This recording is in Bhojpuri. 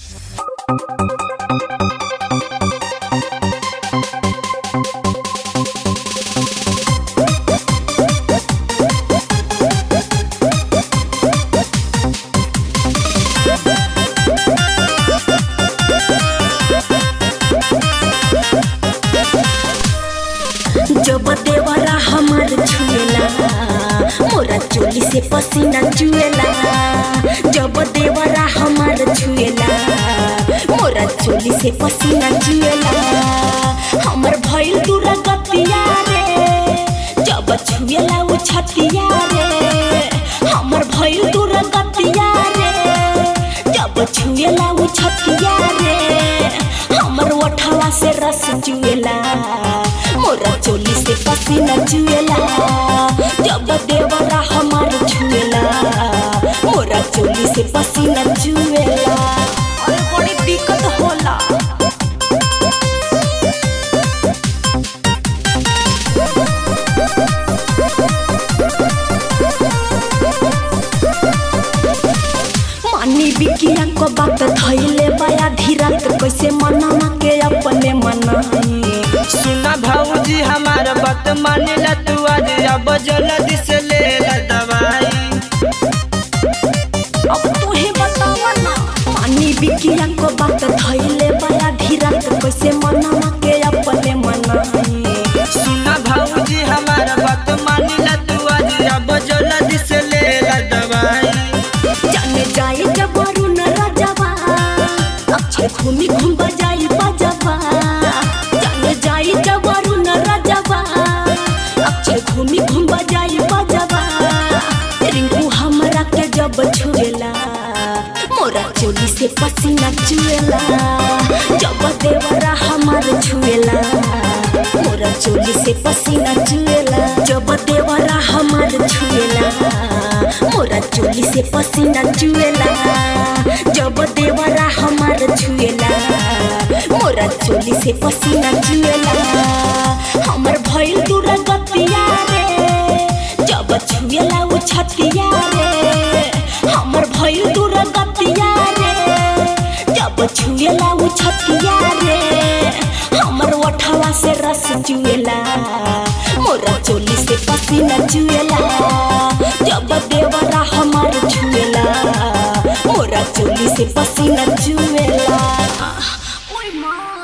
जब देवरा हमार छुएला मोरा चोली से पसीना चुएला। जब देवरा हमार छुएला मोरा चोली से पसीना चुएला। हमर भइल दूरा गतिया रे जब छुएला उ छतिया रे। हमर भइल दूरा गतिया रे जब छुएला उ छतिया रे। हमर ओठवा से रस चुएला मोरा चोली से पसीना चुएला। जब देवरा हमार छुएला मोरा चोली से पसीना चुएला। और बड़ी दिक्कत होला। मानी बिकिया को बात धइले बाया धीरा कैसे मनामा के अपने मनाई। सुना भाऊजी हमार बात मानिला तू आज अब जल्दी से ले ला दवाई। अब तू ही बतावा ना। मानी बिकिया को बात धइले बाया धीरा कैसे मनामा के अपने मनाई। सुना भाऊजी हमार बात मानिला तू आज अब जल्दी से ले ला दवाई। जाने जाई जब वरुण राजवा अक्षय घूमी घूम बजाई बजवा। जाने जाई जब वरुण राजवा अक्षय घूमी घूम बजाई बजवा। रिंकू हमरा के जब छुएला मोरा चोली से पसीना चुएला। जब देवरा हमार छुएला मोरा चोली से पसीना चुएला। जब देवरा हमार छुएला मोरा चोली से पसीना चुएला। जब देवरा हमार छुएला मोरा चोली से पसीना चुएला। हमर भइल दूरा गतिया रे जब छुएला उ छतिया रे। हमर भइल दूरा गतिया रे जब छुएला उ छतिया रे। हमर ओठवा से रस चुएला मोरा चोली से पसीना चुएला। जब देवरा हमार छुएला मोरा चोली से पसीना चुएला। ओए माँ।